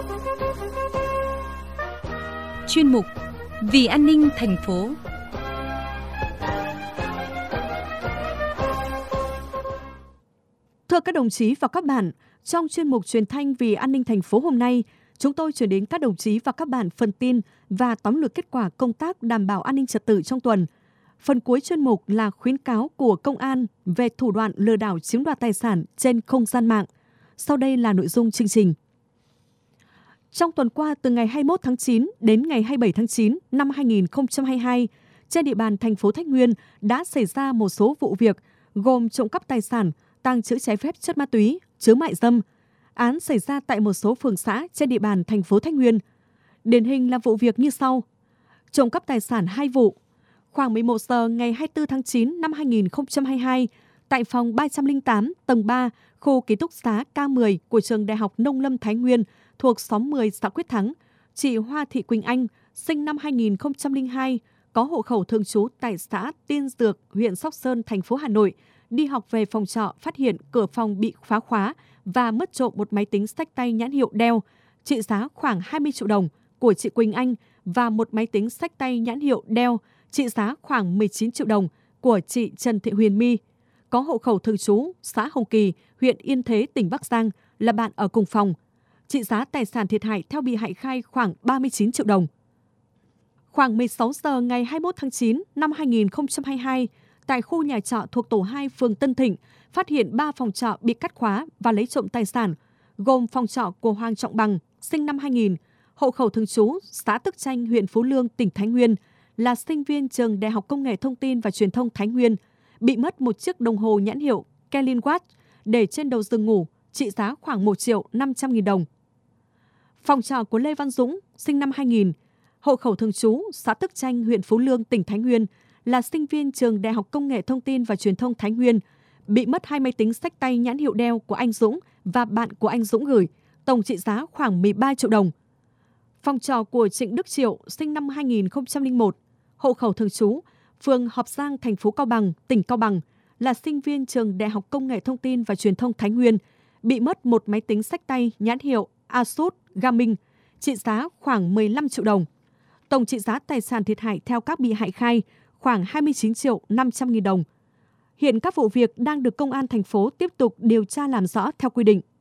Chuyên mục Vì an ninh thành phố. Thưa các đồng chí và các bạn, trong chuyên mục truyền thanh Vì an ninh thành phố hôm nay, chúng tôi chuyển đến các đồng chí và các bạn phần tin và tóm lược kết quả công tác đảm bảo an ninh trật tự trong tuần. Phần cuối chuyên mục là khuyến cáo của công an về thủ đoạn lừa đảo chiếm đoạt tài sản trên không gian mạng. Sau đây là nội dung chương trình. Trong tuần qua, từ ngày 21 tháng 9 đến ngày 27 tháng 9 năm 2022, trên địa bàn thành phố Thái Nguyên đã xảy ra một số vụ việc gồm trộm cắp tài sản, tàng trữ trái phép chất ma túy, chứa mại dâm. Án xảy ra tại một số phường xã trên địa bàn thành phố Thái Nguyên. Điển hình là vụ việc như sau. Trộm cắp tài sản 2 vụ. Khoảng 11 giờ ngày 24 tháng 9 năm 2022, tại phòng 308 tầng 3, khu ký túc xá K10 của trường Đại học Nông lâm Thái Nguyên thuộc xóm 10 xã Quyết Thắng, chị Hoa Thị Quỳnh Anh, sinh năm 2002, có hộ khẩu thường trú tại xã Tiên Dược, huyện Sóc Sơn, thành phố Hà Nội, đi học về phòng trọ phát hiện cửa phòng bị phá khóa và mất trộm một máy tính xách tay nhãn hiệu Dell, trị giá khoảng 20 triệu đồng của chị Quỳnh Anh và một máy tính xách tay nhãn hiệu Dell, trị giá khoảng 19 triệu đồng của chị Trần Thị Huyền My, có hộ khẩu thường trú xã Hồng Kỳ, huyện Yên Thế, tỉnh Bắc Giang, là bạn ở cùng phòng. Trị giá tài sản thiệt hại theo bị hại khai khoảng 39 triệu đồng. Khoảng 16 giờ ngày 21 tháng 9 năm 2022, tại khu nhà trọ thuộc tổ 2 phường Tân Thịnh, phát hiện 3 phòng trọ bị cắt khóa và lấy trộm tài sản, gồm phòng trọ của Hoàng Trọng Bằng, sinh năm 2000, hộ khẩu thường trú xã Tức Chanh, huyện Phú Lương, tỉnh Thái Nguyên, là sinh viên trường Đại học Công nghệ Thông tin và Truyền thông Thái Nguyên, bị mất một chiếc đồng hồ nhãn hiệu Kelvin Watch để trên đầu giường ngủ, trị giá khoảng 1 triệu 500 nghìn đồng. Phòng trọ của Lê Văn Dũng, sinh năm 2000, hộ khẩu thường trú xã Tức Chanh, huyện Phú Lương, tỉnh Thái Nguyên, là sinh viên trường Đại học Công nghệ Thông tin và Truyền thông Thái Nguyên, bị mất 2 máy tính xách tay nhãn hiệu Dell của anh Dũng và bạn của anh Dũng gửi, tổng trị giá khoảng 13 triệu đồng. Phòng trọ của Trịnh Đức Triệu, sinh năm 2001, hộ khẩu thường trú phường Hợp Giang, thành phố Cao Bằng, tỉnh Cao Bằng, là sinh viên trường Đại học Công nghệ Thông tin và Truyền thông Thái Nguyên, bị mất một máy tính xách tay nhãn hiệu Asus Gaming, trị giá khoảng 15 triệu đồng. Tổng trị giá tài sản thiệt hại theo các bị hại khai khoảng 29 triệu 500 nghìn đồng. Hiện các vụ việc đang được Công an thành phố tiếp tục điều tra làm rõ theo quy định.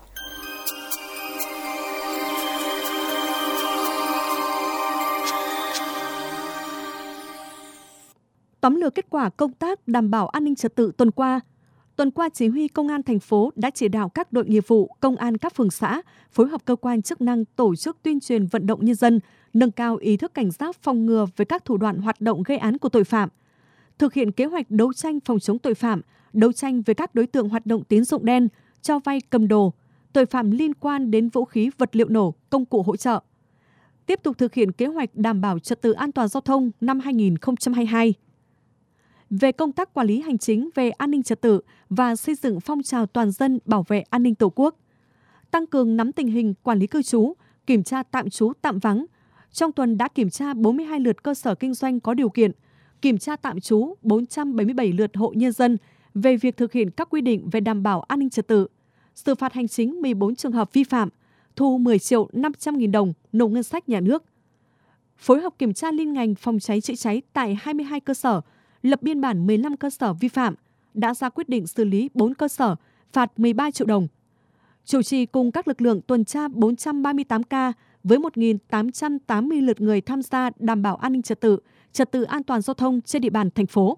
Tóm lược kết quả công tác đảm bảo an ninh trật tự tuần qua. Tuần qua, Chỉ huy Công an thành phố đã chỉ đạo các đội nghiệp vụ, công an các phường xã phối hợp cơ quan chức năng tổ chức tuyên truyền vận động nhân dân, nâng cao ý thức cảnh giác phòng ngừa với các thủ đoạn hoạt động gây án của tội phạm, thực hiện kế hoạch đấu tranh phòng chống tội phạm, đấu tranh với các đối tượng hoạt động tín dụng đen, cho vay cầm đồ, tội phạm liên quan đến vũ khí, vật liệu nổ, công cụ hỗ trợ. Tiếp tục thực hiện kế hoạch đảm bảo trật tự an toàn giao thông năm 2022. Về công tác quản lý hành chính về an ninh trật tự và xây dựng phong trào toàn dân bảo vệ an ninh Tổ quốc, tăng cường nắm tình hình quản lý cư trú, kiểm tra tạm trú tạm vắng. Trong tuần đã kiểm tra 42 lượt cơ sở kinh doanh có điều kiện, kiểm tra tạm trú 477 lượt hộ nhân dân về việc thực hiện các quy định về đảm bảo an ninh trật tự, xử phạt hành chính 14 trường hợp vi phạm, thu 10 triệu 500 nghìn đồng nộp ngân sách nhà nước. Phối hợp kiểm tra liên ngành phòng cháy chữa cháy tại 22 cơ sở, lập biên bản 15 cơ sở vi phạm, đã ra quyết định xử lý 4 cơ sở, phạt 13 triệu đồng. Chủ trì cùng các lực lượng tuần tra 438 ca với 1.880 lượt người tham gia đảm bảo an ninh trật tự an toàn giao thông trên địa bàn thành phố.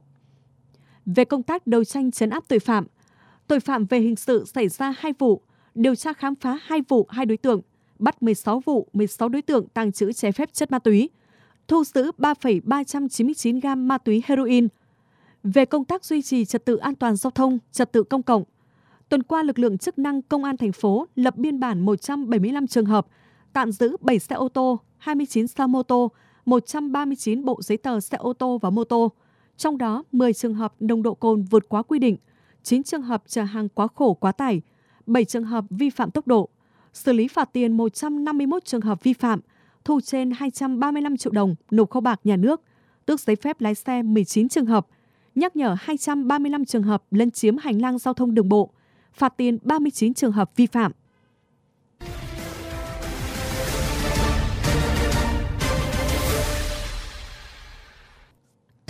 Về công tác đấu tranh trấn áp tội phạm về hình sự xảy ra 2 vụ, điều tra khám phá 2 vụ 2 đối tượng, bắt 16 vụ 16 đối tượng tàng trữ trái phép chất ma túy, thu giữ 3,399 gam ma túy heroin. Về công tác duy trì trật tự an toàn giao thông, trật tự công cộng, tuần qua lực lượng chức năng Công an thành phố lập biên bản 175 trường hợp, tạm giữ 7 xe ô tô, 29 xe mô tô, 139 bộ giấy tờ xe ô tô và mô tô. Trong đó 10 trường hợp nồng độ cồn vượt quá quy định, 9 trường hợp chở hàng quá khổ quá tải, 7 trường hợp vi phạm tốc độ, xử lý phạt tiền 151 trường hợp vi phạm, thu trên 235 triệu đồng nộp kho bạc nhà nước, tước giấy phép lái xe 19 trường hợp, nhắc nhở 235 trường hợp lấn chiếm hành lang giao thông đường bộ, phạt tiền 39 trường hợp vi phạm.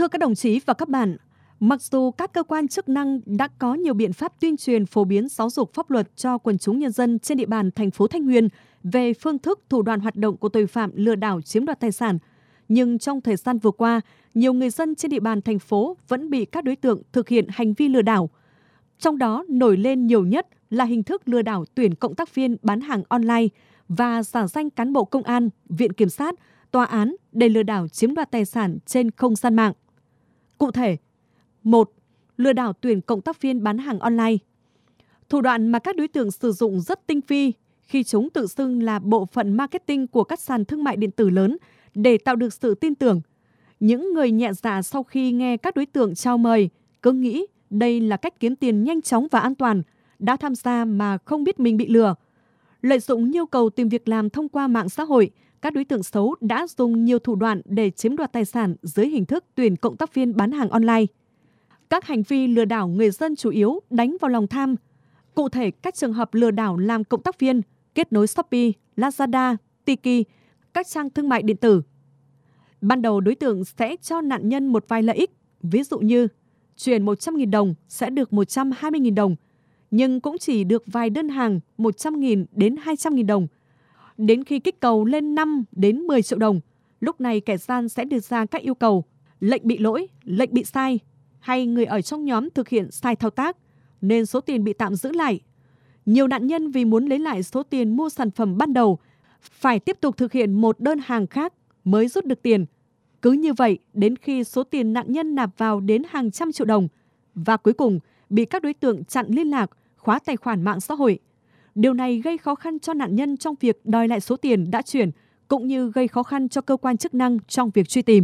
Thưa các đồng chí và các bạn, mặc dù các cơ quan chức năng đã có nhiều biện pháp tuyên truyền phổ biến giáo dục pháp luật cho quần chúng nhân dân trên địa bàn thành phố Thái Nguyên về phương thức thủ đoạn hoạt động của tội phạm lừa đảo chiếm đoạt tài sản, nhưng trong thời gian vừa qua, nhiều người dân trên địa bàn thành phố vẫn bị các đối tượng thực hiện hành vi lừa đảo. Trong đó nổi lên nhiều nhất là hình thức lừa đảo tuyển cộng tác viên bán hàng online và giả danh cán bộ công an, viện kiểm sát, tòa án để lừa đảo chiếm đoạt tài sản trên không gian mạng. Cụ thể, 1. Lừa đảo tuyển cộng tác viên bán hàng online. Thủ đoạn mà các đối tượng sử dụng rất tinh vi khi chúng tự xưng là bộ phận marketing của các sàn thương mại điện tử lớn để tạo được sự tin tưởng. Những người nhẹ dạ sau khi nghe các đối tượng chào mời cứ nghĩ đây là cách kiếm tiền nhanh chóng và an toàn, đã tham gia mà không biết mình bị lừa. Lợi dụng nhu cầu tìm việc làm thông qua mạng xã hội, các đối tượng xấu đã dùng nhiều thủ đoạn để chiếm đoạt tài sản dưới hình thức tuyển cộng tác viên bán hàng online. Các hành vi lừa đảo người dân chủ yếu đánh vào lòng tham. Cụ thể, các trường hợp lừa đảo làm cộng tác viên, kết nối Shopee, Lazada, Tiki, các trang thương mại điện tử. Ban đầu đối tượng sẽ cho nạn nhân một vài lợi ích, ví dụ như chuyển 100.000 đồng sẽ được 120.000 đồng, nhưng cũng chỉ được vài đơn hàng 100.000 đến 200.000 đồng. Đến khi kích cầu lên 5 đến 10 triệu đồng, lúc này kẻ gian sẽ đưa ra các yêu cầu, lệnh bị lỗi, lệnh bị sai, hay người ở trong nhóm thực hiện sai thao tác, nên số tiền bị tạm giữ lại. Nhiều nạn nhân vì muốn lấy lại số tiền mua sản phẩm ban đầu, phải tiếp tục thực hiện một đơn hàng khác mới rút được tiền. Cứ như vậy, đến khi số tiền nạn nhân nạp vào đến hàng trăm triệu đồng, và cuối cùng bị các đối tượng chặn liên lạc, khóa tài khoản mạng xã hội. Điều này gây khó khăn cho nạn nhân trong việc đòi lại số tiền đã chuyển, cũng như gây khó khăn cho cơ quan chức năng trong việc truy tìm.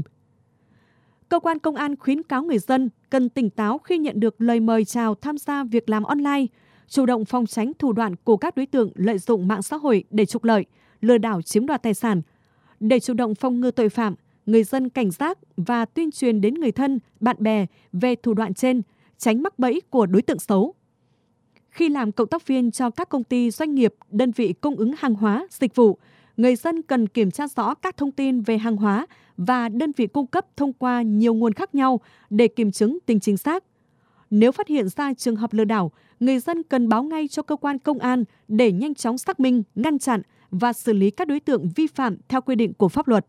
Cơ quan công an khuyến cáo người dân cần tỉnh táo khi nhận được lời mời chào tham gia việc làm online, chủ động phòng tránh thủ đoạn của các đối tượng lợi dụng mạng xã hội để trục lợi, lừa đảo chiếm đoạt tài sản. Để chủ động phòng ngừa tội phạm, người dân cảnh giác và tuyên truyền đến người thân, bạn bè về thủ đoạn trên, tránh mắc bẫy của đối tượng xấu. Khi làm cộng tác viên cho các công ty, doanh nghiệp, đơn vị cung ứng hàng hóa, dịch vụ, người dân cần kiểm tra rõ các thông tin về hàng hóa và đơn vị cung cấp thông qua nhiều nguồn khác nhau để kiểm chứng tính chính xác. Nếu phát hiện ra trường hợp lừa đảo, người dân cần báo ngay cho cơ quan công an để nhanh chóng xác minh, ngăn chặn và xử lý các đối tượng vi phạm theo quy định của pháp luật.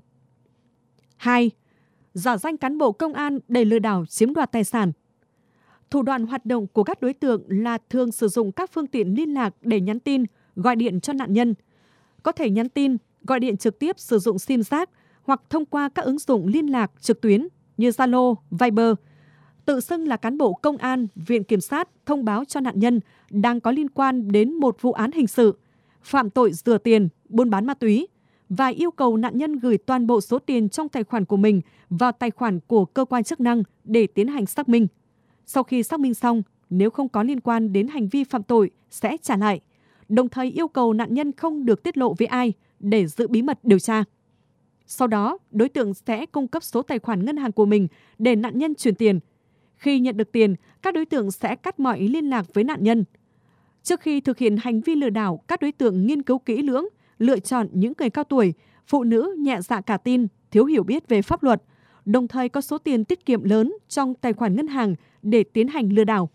2. Giả danh cán bộ công an để lừa đảo chiếm đoạt tài sản. Thủ đoạn hoạt động của các đối tượng là thường sử dụng các phương tiện liên lạc để nhắn tin, gọi điện cho nạn nhân. Có thể nhắn tin, gọi điện trực tiếp sử dụng SIM rác hoặc thông qua các ứng dụng liên lạc trực tuyến như Zalo, Viber. Tự xưng là cán bộ công an, viện kiểm sát thông báo cho nạn nhân đang có liên quan đến một vụ án hình sự, phạm tội rửa tiền, buôn bán ma túy và yêu cầu nạn nhân gửi toàn bộ số tiền trong tài khoản của mình vào tài khoản của cơ quan chức năng để tiến hành xác minh. Sau khi xác minh xong, nếu không có liên quan đến hành vi phạm tội sẽ trả lại, đồng thời yêu cầu nạn nhân không được tiết lộ với ai để giữ bí mật điều tra. Sau đó, đối tượng sẽ cung cấp số tài khoản ngân hàng của mình để nạn nhân chuyển tiền. Khi nhận được tiền, các đối tượng sẽ cắt mọi liên lạc với nạn nhân. Trước khi thực hiện hành vi lừa đảo, các đối tượng nghiên cứu kỹ lưỡng, lựa chọn những người cao tuổi, phụ nữ nhẹ dạ cả tin, thiếu hiểu biết về pháp luật, đồng thời có số tiền tiết kiệm lớn trong tài khoản ngân hàng để tiến hành lừa đảo.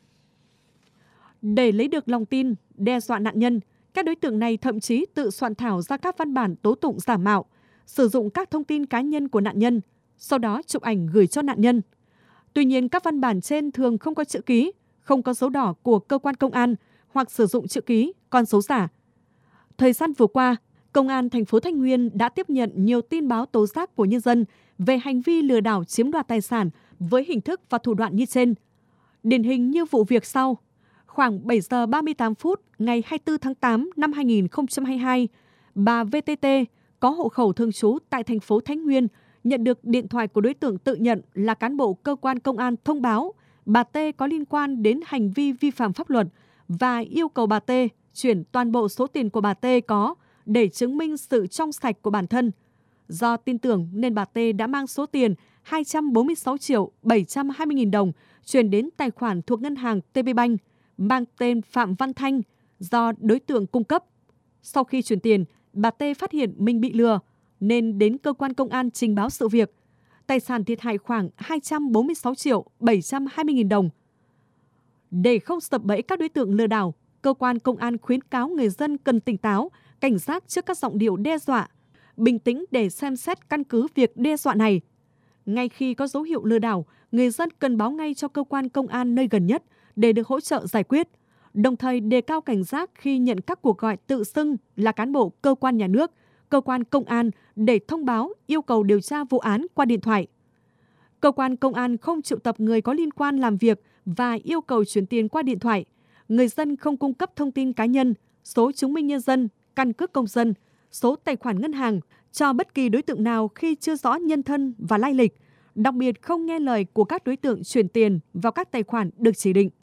Để lấy được lòng tin, đe dọa nạn nhân, các đối tượng này thậm chí tự soạn thảo ra các văn bản tố tụng giả mạo, sử dụng các thông tin cá nhân của nạn nhân, sau đó chụp ảnh gửi cho nạn nhân. Tuy nhiên, các văn bản trên thường không có chữ ký, không có dấu đỏ của cơ quan công an hoặc sử dụng chữ ký, con dấu giả. Thời gian vừa qua, Công an thành phố Thái Nguyên đã tiếp nhận nhiều tin báo tố giác của nhân dân về hành vi lừa đảo chiếm đoạt tài sản với hình thức và thủ đoạn như trên. Điển hình như vụ việc sau. Khoảng 7 giờ 38 phút ngày 24 tháng 8 năm 2022, bà VTT có hộ khẩu thường trú tại thành phố Thái Nguyên nhận được điện thoại của đối tượng tự nhận là cán bộ cơ quan công an thông báo bà T có liên quan đến hành vi vi phạm pháp luật và yêu cầu bà T chuyển toàn bộ số tiền của bà T có để chứng minh sự trong sạch của bản thân. Do tin tưởng nên bà T đã mang số tiền 246 triệu 720 nghìn đồng chuyển đến tài khoản thuộc ngân hàng TPBank mang tên Phạm Văn Thanh do đối tượng cung cấp. Sau khi chuyển tiền, bà T phát hiện mình bị lừa nên đến cơ quan công an trình báo sự việc. tài sản thiệt hại khoảng 246 triệu 720 nghìn đồng. Để không sập bẫy các đối tượng lừa đảo, cơ quan công an khuyến cáo người dân cần tỉnh táo, cảnh giác trước các giọng điệu đe dọa, bình tĩnh để xem xét căn cứ việc đe dọa này. Ngay khi có dấu hiệu lừa đảo, người dân cần báo ngay cho cơ quan công an nơi gần nhất để được hỗ trợ giải quyết. Đồng thời đề cao cảnh giác khi nhận các cuộc gọi tự xưng là cán bộ cơ quan nhà nước, cơ quan công an để thông báo yêu cầu điều tra vụ án qua điện thoại. Cơ quan công an không triệu tập người có liên quan làm việc và yêu cầu chuyển tiền qua điện thoại. Người dân không cung cấp thông tin cá nhân, số chứng minh nhân dân, căn cước công dân, số tài khoản ngân hàng cho bất kỳ đối tượng nào khi chưa rõ nhân thân và lai lịch, đặc biệt không nghe lời của các đối tượng chuyển tiền vào các tài khoản được chỉ định.